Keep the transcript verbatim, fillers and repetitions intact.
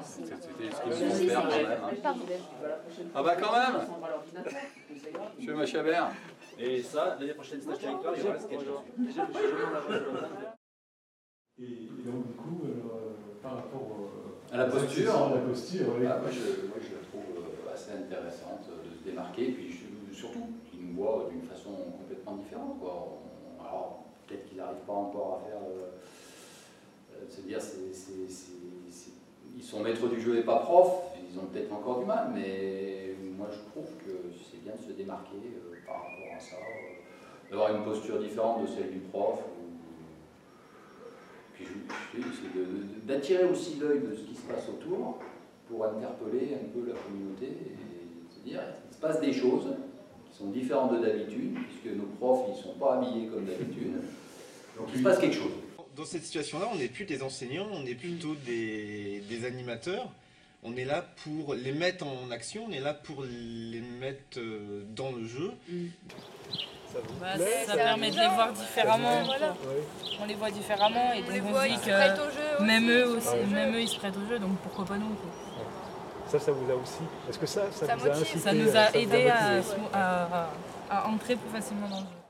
C'était ce qu'ils vont faire quand même. Hein. Ah bah quand même, Monsieur Machabert. Et ça, l'année prochaine stage territoire, il y aura le sketch dessus. Et donc du coup, alors, par rapport euh, à la posture, à la posture oui. Ah, moi, je, moi je la trouve assez intéressante de se démarquer, et puis je, surtout, ils nous voient d'une façon complètement différente. Quoi. On, alors, peut-être qu'ils n'arrivent pas encore à faire, euh, de se dire, c'est, c'est, c'est, c'est, ils sont maîtres du jeu et pas profs, ils ont peut-être encore du mal, mais moi je trouve que c'est bien de se démarquer euh, par rapport à ça, euh, d'avoir une posture différente de celle du prof. Puis je, je, c'est d'attirer aussi l'œil de ce qui se passe autour pour interpeller un peu la communauté et se dire il se passe des choses qui sont différentes de d'habitude, puisque nos profs ils ne sont pas habillés comme d'habitude, donc il se passe quelque chose. Dans cette situation-là, on n'est plus des enseignants, on est plutôt des, des animateurs. On est là pour les mettre en action, on est là pour les mettre dans le jeu. Mm. Ça, bah, ça permet de les voir différemment. Voilà. On les voit différemment et donc on, on se dit que même eux aussi, ouais. même eux ils se prêtent au jeu, donc pourquoi pas nous quoi. Ça, ça vous a aussi. Est-ce que ça, ça, ça vous a incité, ça nous a aidé à, à, à, à entrer plus facilement dans le jeu.